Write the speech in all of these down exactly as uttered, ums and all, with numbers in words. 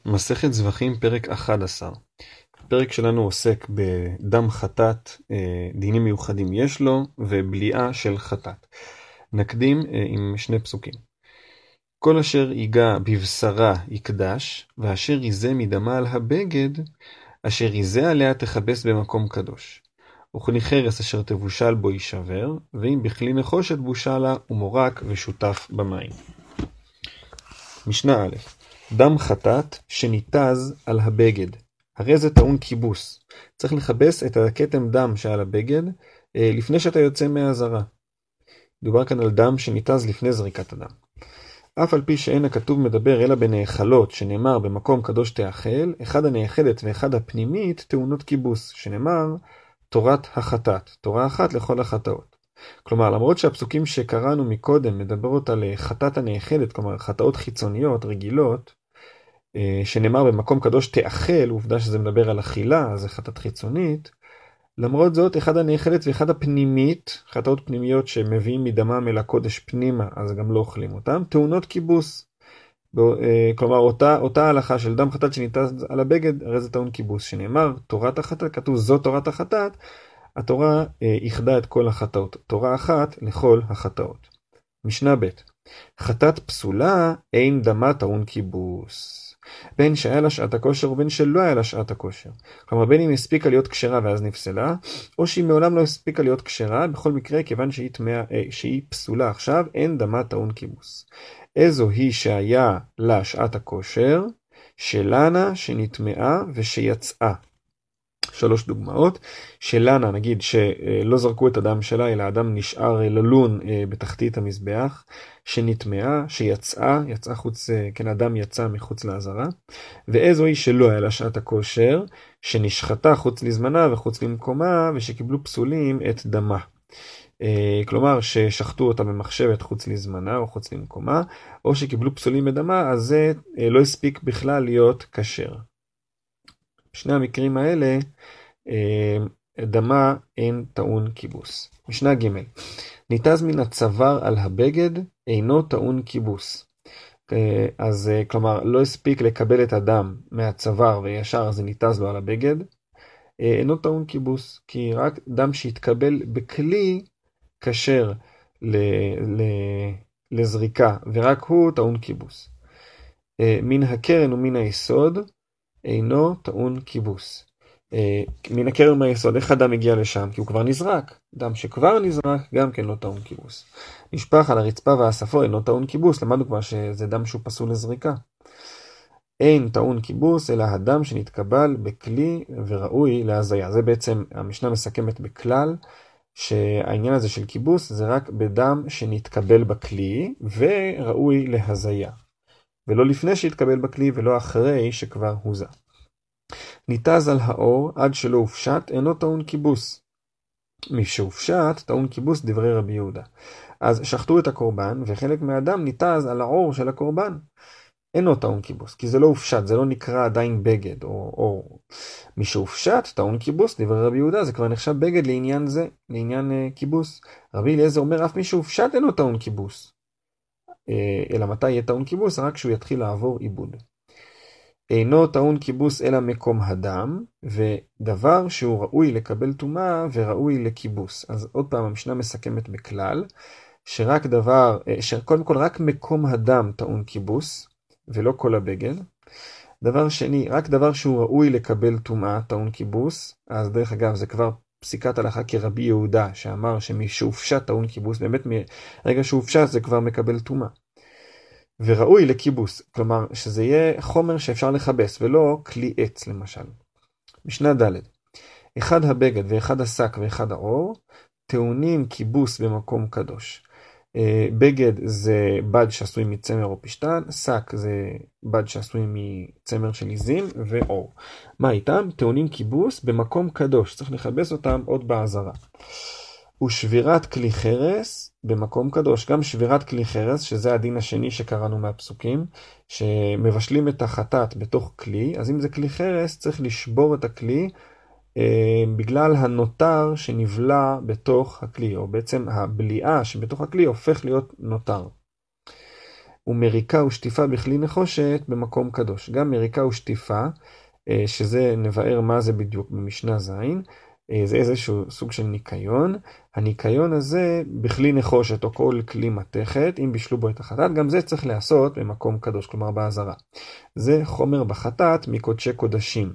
מסכת זבחים פרק אחד עשר. הפרק שלנו עוסק בדם חטאת, דינים מיוחדים יש לו, ובליעה של חטאת. נקדים עם שני פסוקים. כל אשר ייגע בבשרה יקדש, ואשר ייזה מדמה על הבגד, אשר ייזה עליה תכבס במקום קדוש. וכלי חרס אשר תבושל בו יישבר, ואם בכלי נחושת בושלה הוא מורק ושותף במים. משנה א', דם חטאת שניתז על הבגד, הרי זה טעון כיבוס. צריך לכבס את הכתם דם שעל הבגד אה, לפני שאתה יוצא מהזרה. דובר כאן על דם שניתז לפני זריקת הדם. אף על פי שאין הכתוב מדבר אלא בנאכלות, שנאמר במקום קדוש תאכל, אחד הנאכלת ואחד הפנימית טעונות כיבוס, שנאמר תורת החטאת, תורה אחת לכל החטאות. כלומר, למרות שהפסוקים שקראנו מקודם מדברות על חטאת הנאכלת, כלומר חטאות חיצוניות, רגילות, שנאמר במקום קדוש תאכל, עובדה שזה מדבר על אכילה, אז זה חטאת חיצונית. למרות זאת, אחד הנאכלת ואחד הפנימית, חטאות פנימיות שמביאים מדמם אל הקודש פנימה, אז גם לא אוכלים אותם, טעונות כיבוס. כלומר, אותה, אותה הלכה של דם חטאת שניתז על הבגד, הרי זה טעון כיבוס, שנאמר תורת החטאת, כתוב זו תורת החטאת, התורה איחדה את כל החטאות, תורה אחת לכל החטאות. משנה ב', חטאת פסולה אין דמה טעון כיבוס. בין שהיה לה שעת הכושר ובין שלא היה לה שעת הכושר. כלומר, בין אם הספיקה להיות כשרה ואז נפסלה, או שהיא מעולם לא הספיקה להיות כשרה, בכל מקרה, כיוון שהיא, תמאה, שהיא פסולה עכשיו, אין דמה טעון כיבוס. איזו היא שהיה לה שעת הכושר, שלנה שנטמעה ושיצאה. שלוש דוגמאות. שלנה, נגיד שלא זרקו את הדם שלה, אלא האדם נשאר ללון בתחתית המזבח, שנטמעה, שיצאה, יצאה חוץ, כן, אדם יצא מחוץ לעזרה. ואיזו היא שלא היה לה שעת הכושר, שנשחטה חוץ לזמנה וחוץ למקומה, ושקיבלו פסולים את דמה. כלומר, ששחטו אותה במחשבת חוץ לזמנה או חוץ למקומה, או שקיבלו פסולים בדמה, אז זה לא הספיק בכלל להיות כשר. בשני המקרים האלה, דמה אין טעון כיבוס. משנה ג', ניתז מן הצוואר על הבגד, אינו טעון כיבוס. אז כלומר, לא הספיק לקבל את הדם מהצוואר וישר זה ניתז לו על הבגד, אינו טעון כיבוס, כי רק דם שהתקבל בכלי כשר ל- ל- לזריקה, ורק הוא טעון כיבוס. מן הקרן ומן היסוד, אינו טעון כיבוס. מן הקרן ומן היסוד, איך הדם הגיע לשם? כי הוא כבר נזרק. דם שכבר נזרק, גם כן לא טעון כיבוס. נשפך על הרצפה והספו, אינו טעון כיבוס. למדנו כבר שזה דם שהוא פסול לזריקה. אין טעון כיבוס, אלא הדם שנתקבל בכלי וראוי להזיה. זה בעצם המשנה מסכמת בכלל, שהעניין הזה של כיבוס זה רק בדם שנתקבל בכלי וראוי להזיה. ולא לפני שהתקבל בכלי ולא אחרי שכבר הוזה. ניתז על האור עד שלא הופשט, אינו טעון כיבוס. מי שהופשט, טעון כיבוס דברי רבי יהודה. אז שחטו את הקורבן, וחלק מהדם ניתז על האור של הקורבן. אינו טעון כיבוס, כי זה לא הופשט, זה לא נקרא עדיין בגד או אור. מי שהופשט, טעון כיבוס, דברי רבי יהודה, זה כבר נחשב בגד לעניין זה, לעניין uh, כיבוס. רבי אליעזר אומר, אף מי שהופשט אינו טעון כיבוס. אלא מתי יהיה טעון כיבוס? רק שהוא יתחיל לעבור עיבוד. אינו טעון כיבוס אלא מקום הדם, ודבר שהוא ראוי לקבל טומאה וראוי לכיבוס. אז עוד פעם המשנה מסכמת בכלל, שרק דבר, שקודם כל רק מקום הדם טעון כיבוס, ולא כל הבגד. דבר שני, רק דבר שהוא ראוי לקבל טומאה טעון כיבוס, אז דרך אגב זה כבר פסיקת הלכה כרבי יהודה, שאמר שמי שהופשט טעון כיבוס, באמת מרגע שהופשט זה כבר מקבל טומאה. וראוי לכיבוס, כלומר שזה יהיה חומר שאפשר לכבס, ולא כלי עץ למשל. משנה ד', אחד הבגד ואחד השק ואחד האור, טעונים כיבוס במקום קדוש. בגד זה בד שעשוי מצמר או פשטן, שק זה בד שעשוי מצמר של עיזים, ואור. מה איתם? טעונים כיבוס במקום קדוש, צריך לכבס אותם עוד בעזרה. ושבירת כלי חרס במקום קדוש, גם שבירת כלי חרס, שזה הדין השני שקראנו מהפסוקים, שמבשלים את החטאת בתוך כלי, אז אם זה כלי חרס צריך לשבור את הכלי, בגלל הנותר שנבלע בתוך הכלי, או בעצם הבליעה שבתוך הכלי הופך להיות נותר. ומריקה ושטיפה בכלי נחושת במקום קדוש. גם מריקה ושטיפה, שזה נבאר מה זה בדיוק במשנה זין, זה איזשהו סוג של ניקיון. הניקיון הזה בכלי נחושת או כל כלי מתכת, אם בישלו בו את החטאת, גם זה צריך לעשות במקום קדוש, כלומר בעזרה. זה חומר בחטאת מקודשי קודשים.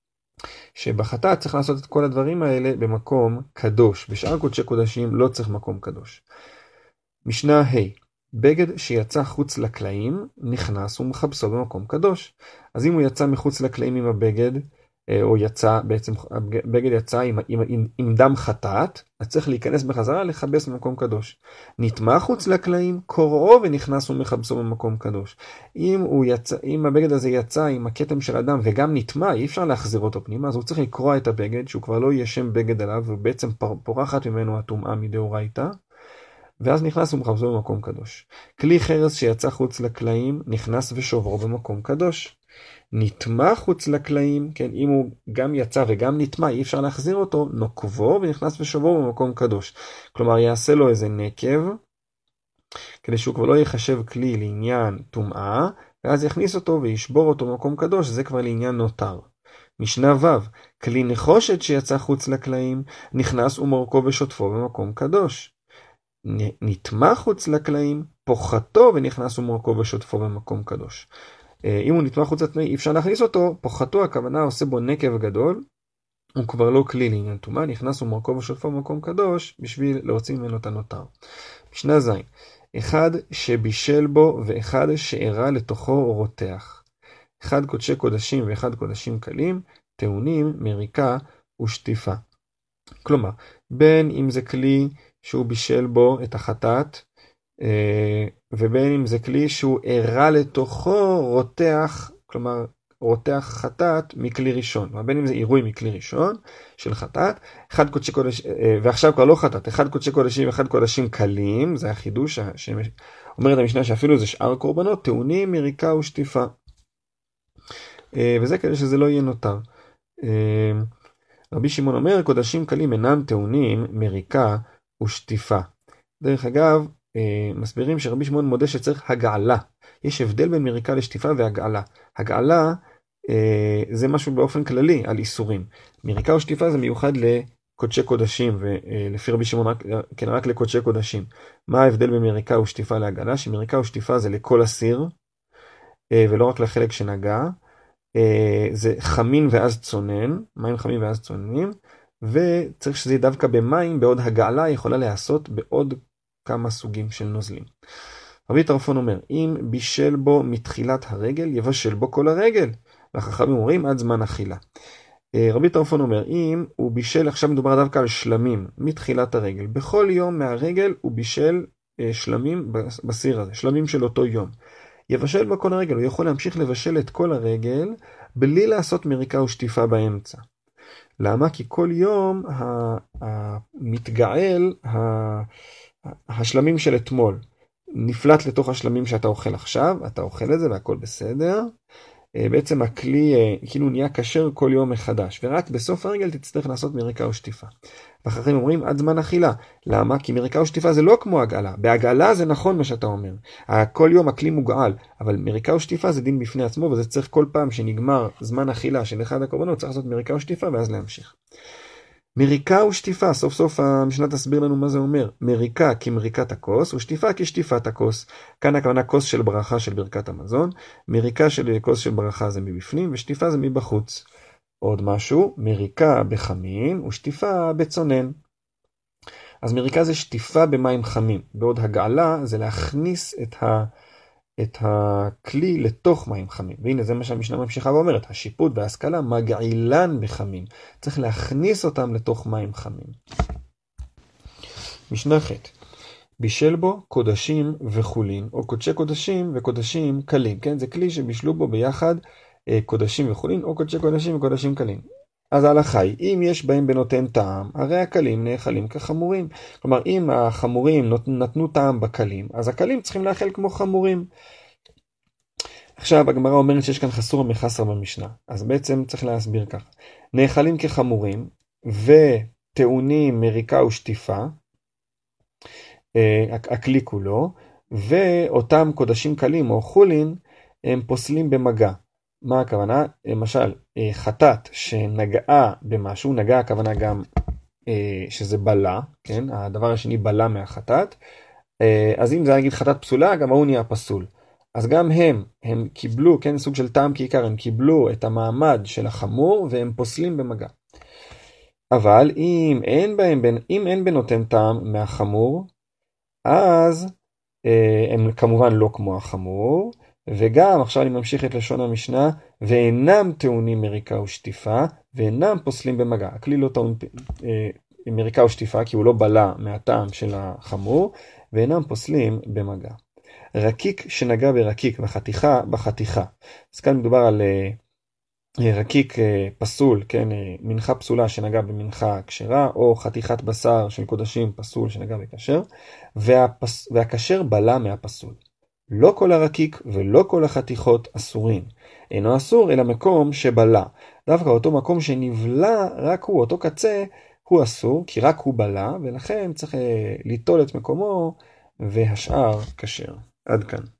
שבחטאת צריך לעשות את כל הדברים האלה במקום קדוש. בשאר קודשי קודשים לא צריך מקום קדוש. משנה ה' בגד שיצא חוץ לקלעים נכנס ומחבסו במקום קדוש. אז אם הוא יצא מחוץ לקלעים עם הבגד, או יצא, בעצם הבגד יצא עם, עם, עם, עם דם חטאת, אז צריך להיכנס בחזרה לחבס במקום קדוש. נטמע חוץ לקלעים, קוראו ונכנס ומחבסו במקום קדוש. אם, הוא יצא, אם הבגד הזה יצא עם הכתם של הדם וגם נטמע, אי אפשר להחזיר אותו פנימה, אז הוא צריך לקרוע את הבגד, שהוא כבר לא יהיה שם בגד עליו, ובעצם פורחת ממנו הטומאה מדאורייתא, ואז נכנס ומחבסו במקום קדוש. כלי חרס שיצא חוץ לקלעים, נכנס ושוברו במקום קדוש. נטמע חוץ לקלעים, כן, אם הוא גם יצא וגם נטמע, אי אפשר להחזיר אותו, נוקבו ונכנס ושוברו במקום קדוש. כלומר, יעשה לו איזה נקב, כדי שהוא כבר לא יחשב כלי לעניין טומאה, ואז יכניס אותו וישבור אותו במקום קדוש, זה כבר לעניין נותר. משנה ו' כלי נחושת שיצא חוץ לקלעים, נכנס ומורכו ושוטפו במקום קדוש. נטמע חוץ לקלעים, פוחתו ונכנס ומורכו ושוטפו במקום קדוש. אם הוא נטמע חוץ לקלעים, אי אפשר להכניס אותו, פוחתו הכוונה עושה בו נקב גדול, הוא כבר לא כלי לעניין טומאה, נכנס ומורכו ושוטפו במקום קדוש, בשביל להוציא ממנו את הנותר. משנה ז' אחד שבישל בו ואחד שאירה לתוכו רותח. אחד קודשי קודשים ואחד קודשים קלים, טעונים, מריקה ושטיפה. כלומר, בין אם זה כלי שהוא בישל בו את החטאת, ובין אם זה כלי שהוא אירה לתוכו רותח, כלומר רותח חטאת מכלי ראשון, ובין אם זה עירוי מכלי ראשון של חטאת, אחד קודשי קודש, ועכשיו כבר לא חטאת, אחד קודשי קודשים ואחד קודשים קלים, זה החידוש שאומרת המשנה שאפילו זה שאר קורבנות, טעונים, מריקה ושטיפה. וזה כדי שזה לא יהיה נותר. רבי שמעון אומר, קודשים קלים אינם טעונים, מריקה ושטיפה. דרך אגב, מסבירים שרבי שמעון מודה שצריך הגעלה. יש הבדל בין מריקה לשטיפה והגעלה. הגעלה זה משהו באופן כללי על איסורים. מריקה ושטיפה זה מיוחד לקודשי קודשים, ולפי רבי שמעון רק, כן, רק לקודשי קודשים. מה ההבדל בין מריקה ושטיפה להגעלה? שמריקה ושטיפה זה לכל אסיר, ולא רק לחלק שנגע. זה חמין ואז צונן, מים חמים ואז צוננים, וצריך שזה יהיה דווקא במים, בעוד הגעלה יכולה להיעשות בעוד כמה סוגים של נוזלים. רבי טרפון אומר, אם בישל בו מתחילת הרגל, יבשל בו כל הרגל. והחכמים אומרים עד זמן אכילה. רבי טרפון אומר, אם הוא בישל, עכשיו מדובר דווקא על שלמים, מתחילת הרגל. בכל יום מהרגל הוא בישל שלמים בסיר הזה, שלמים של אותו יום. יבשל בו כל הרגל, הוא יכול להמשיך לבשל את כל הרגל, בלי לעשות מריקה ושטיפה באמצע. למה? כי כל יום המתגעל, השלמים של אתמול, נפלט לתוך השלמים שאתה אוכל עכשיו, אתה אוכל את זה והכל בסדר, בעצם הכלי כאילו נהיה כשר כל יום מחדש, ורק בסוף הרגל תצטרך לעשות מריקה ושטיפה. ואחרים אומרים עד זמן אכילה. למה? כי מריקה ושטיפה זה לא כמו הגעלה. בהגעלה זה נכון מה שאתה אומר. כל יום הכלי מוגעל, אבל מריקה ושטיפה זה דין בפני עצמו, וזה צריך כל פעם שנגמר זמן אכילה של אחד הקורבנות, צריך לעשות מריקה ושטיפה ואז להמשיך. מריקה ושטיפה, סוף סוף המשנה תסביר לנו מה זה אומר. מריקה כמריקת הכוס, ושטיפה כשטיפת הכוס. כאן הכוונה כוס של ברכה של ברכת המזון. מריקה של כוס של ברכה זה מבפנים, ושטיפה זה מבחוץ. עוד משהו, מריקה בחמין ושטיפה בצונן. אז מריקה זה שטיפה במים חמים, בעוד הגעלה זה להכניס את, ה, את הכלי לתוך מים חמים. והנה זה מה שהמשנה ממשיכה ואומרת, השיפוט וההשכלה מגעילן בחמים. צריך להכניס אותם לתוך מים חמים. משנה ח' בישל בו קודשים וחולין, או קודשי קודשים וקודשים קלים. כן, זה כלי שבישלו בו ביחד קודשים וחולין, או קודשי קודשים וקודשים קלים. אז ההלכה היא, אם יש בהם בנותן טעם, הרי הקלים נאכלים כחמורים. כלומר, אם החמורים נתנו טעם בקלים, אז הקלים צריכים לאכול כמו חמורים. עכשיו, הגמרא אומרת שיש כאן חסור מחסר במשנה. אז בעצם צריך להסביר ככה. נאכלים כחמורים, וטעונים מריקה ושטיפה, הכלי כולו, ואותם קודשים קלים או חולין הם פוסלים במגע. מה הכוונה? למשל, חטאת שנגעה במשהו, נגעה הכוונה גם שזה בלה, כן? הדבר השני בלה מהחטאת, אז אם זה נגיד חטאת פסולה, גם הוא נהיה פסול. אז גם הם, הם קיבלו, כן, סוג של טעם כעיקר, הם קיבלו את המעמד של החמור והם פוסלים במגע. אבל אם אין בהם, אם אין בנותן טעם מהחמור, אז הם כמובן לא כמו החמור, וגם עכשיו אני ממשיך את לשון המשנה, ואינם טעונים מריקה ושטיפה, ואינם פוסלים במגע. הכלי לא טעון מריקה ושטיפה, כי הוא לא בלה מהטעם של החמור, ואינם פוסלים במגע. רקיק שנגע ברקיק, בחתיכה, בחתיכה. אז כאן מדובר על רקיק פסול, כן, מנחה פסולה שנגע במנחה כשרה, או חתיכת בשר של קודשים פסול שנגע בכשר, והפס... והכשר בלה מהפסול. לא כל הרקיק ולא כל החתיכות אסורים. אינו אסור אלא מקום שבלה. דווקא אותו מקום שנבלה, רק הוא, אותו קצה, הוא אסור, כי רק הוא בלה, ולכן צריך ליטול את מקומו, והשאר כשר. עד כאן.